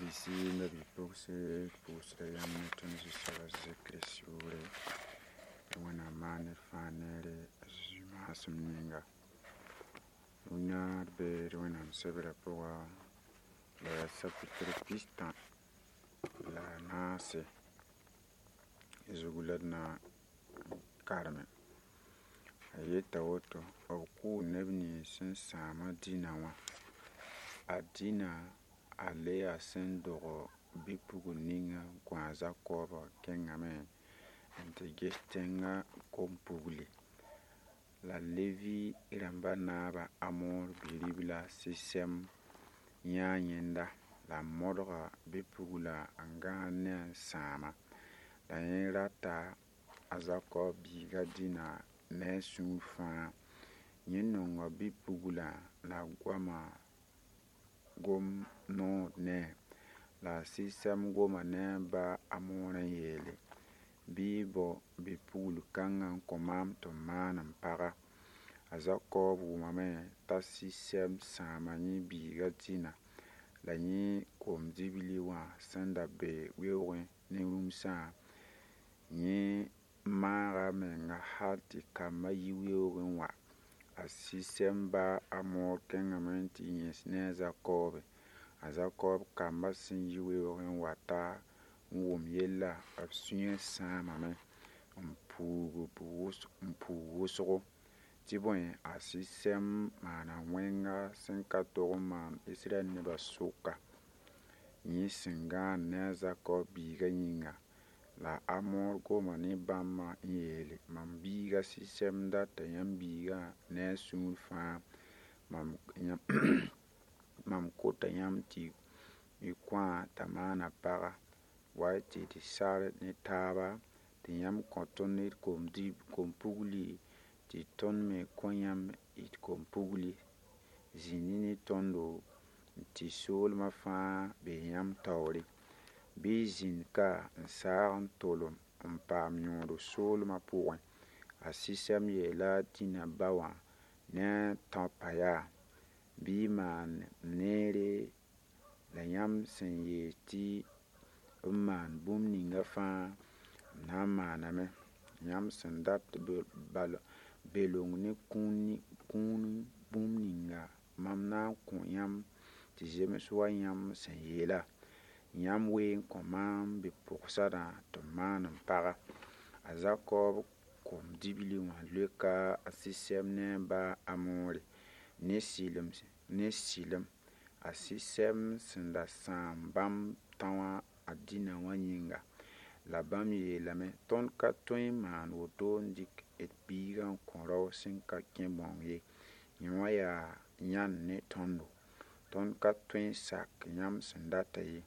Bisi na bipugse pusra yamne tunzi sala zikri sure wana mane fanere zuma sumninga unar be wana sebra poa la sapitri pista la nase izuguladna karme ayeta woto au ku nebni sin sama dinawa adina ale asen dogo bipugu ninga kwanza koba kengame ante gestenga kompugli la levi iramba naba amor bilibla sisem nyanyenda la modga bipugula angane sama la rata azako biga dina ne sunfa nyinonga bipugula la gwama gom no ne la sisem goma ne ba amona yele bibo bipugul kangan komam to manam paga azako bumame ta sisem samani biga dina la ni kom dibili wa sanda be wewe ne rumsa ni mara menga hati kama yiwewe wa asisemba amor kengamenti nyesne Zakob kamba sin yiwewe wata ngum yella absunye samame mpu wusgo tibon asisem mana wenga senkato man Israel ne basuka ni singa ne Zakob biga nyinga la amor goma ni bama yele mam biga sisem data yam biga ne sunfa mam kota yam ti ikwa tamana paga waiti ti sare ni taba ti yam konton ni kompugli ti ton me konyam it kompugli zinini tondo ti sol mafa be yam tawri bi zin ka nsaan tolum mpam nyodo sol ma puwen asisem yela tina bawa ne tampaya bi man nere la yam sen yeti man bum ninga fa na maname yam sen dat belong ne kun bum ninga mam na kun yam ti jemiswa yam sen yela yam wen komam be puksada to manam paga Azakob kom dibili wa leka asisem ne ba amore ne silem asisem senda sam bam tawa adina wanyinga la bam yelame ton ka toy man woto ndik et bigan konro sin ka kembon ye nyoya nyan ne tondo ton ka toy sak nyam sendata ye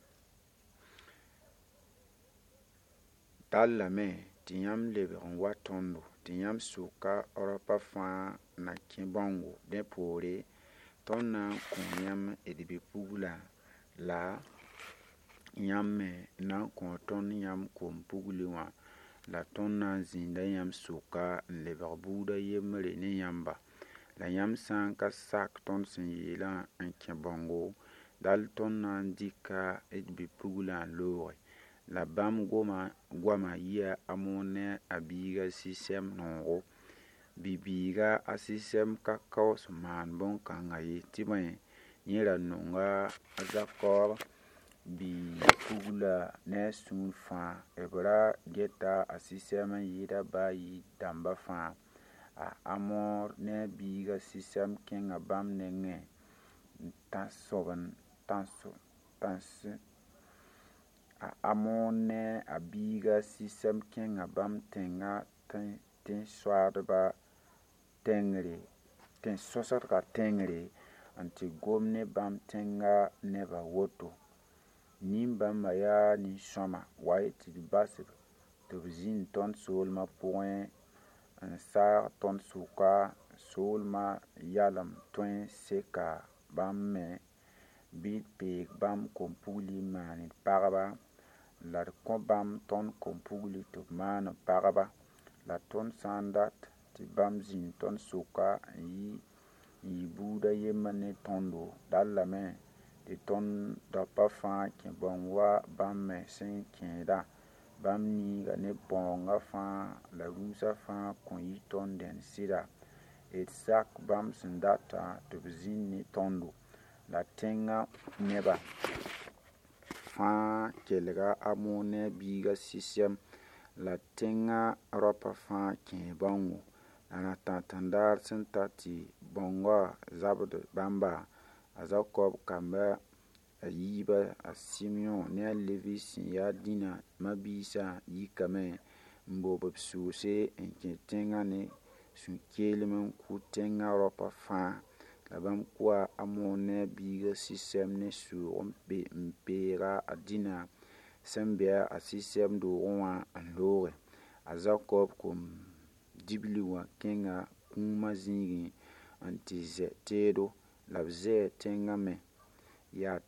Dallame tiyam leberon watondo tiyam suka orapa fa na kimbongo de pore tonna kunyam edibe pugula la nyamme na konton yam kompuguliwa la tonna zinda yam suka leber buda yemre ne yamba la yam san ka sak ton sin yela en kimbongo dal tonna dika edibe pugula lore la bam gwama yia amone abiga sisem nongo bibiga asisem kakao suman bon kangaye tibaye nyera nonga Zakob bi pugula ne sunfa ebra geta asisem yida bayi damba fa amor ne biga sisem kenga bam nenge tansi amone abiga sisem kenga bam tenga ten swadba tengre ten sosarka tengre anti gomne bam tenga neba woto nimba maya ni soma waiti basib to zin ton solma point en sa ton suka solma yalam toin seka bam me bit pe bam kompuli mani paraba la ko bam ton kompugli to man paraba la ton sandat ti bam zin ton suka yi buda yemane tondo dallame tɩ tõnd dapa fãa kẽ bõng wa bãmb me sẽn kẽeda bãmb niiga ne bõonga fãa la rũusã fãa kõn yi tõnd dẽnd sɩda d sak bãmb sẽn data tɩ b zĩnd ne tõndo la tẽngã neba fãa kelga a moog ne a biiga sɩsɛm la tẽngã raopã fãa kẽe bãongo la na-tãn-tãndaar sẽn ta tɩ bõngã zabd bãmba a Zakob kambã a yiibã a Simeõ ne a Levi sẽn ya dĩnã ma-biisã yikame n bob b sʋʋse n kẽ tẽngã ne sũ-keelem n kʋ tẽngã raopã fãa la bãmb kʋa a moog ne a biiga sɩsɛm ne sʋʋg n peega a dĩnã sẽn be a sɩsɛm doogẽ wã n looge. A Zakob kom dibli wã kẽnga kũumã zĩigẽ n tɩ zɛ teedo la b zɛɛ tẽngã me yaa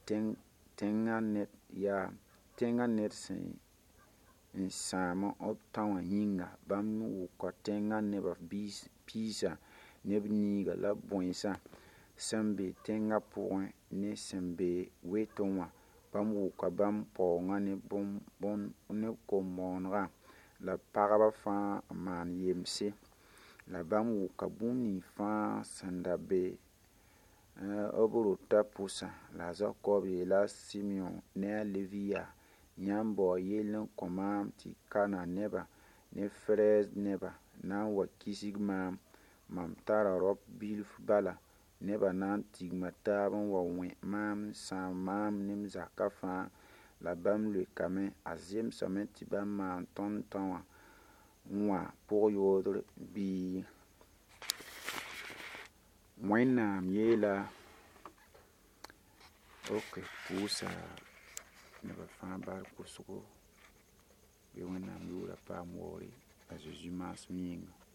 tẽngã ned sẽn n sãam b tã wã yĩnga. Bãmb wʋka tẽngã nebã piisã ne b niiga la bõensã sẽn be tẽngã pʋgẽ ne sẽn be wetẽ wã. Bãmb wʋka bãmb paoongã ne kom-moonegã la pagbã fãa n maan yemse la bãmb wʋka bũmb ning fãa sẽn da be b rotã pʋsã. La a Zakob yeela a Simeõ ne a Levi yaa: yãmb bao yell n kõ maam tɩ Kana nebã ne Ferez nebã na n wa kisg maam. Mam tara raop bilf bala. Nebã na n tigma taab n wa wẽ maam n sãam maam ne m zakã fãa. La bãmb leokame: a zemsame tɩ bãmb maan tõnd tã wã pʋg-yoodr bii? Wẽnnaam yeela pʋʋsa nebã fãa bal kʋsgo bɩ Wẽnnaam yʋʋra paam waoore a Zeezi maasem yĩnga.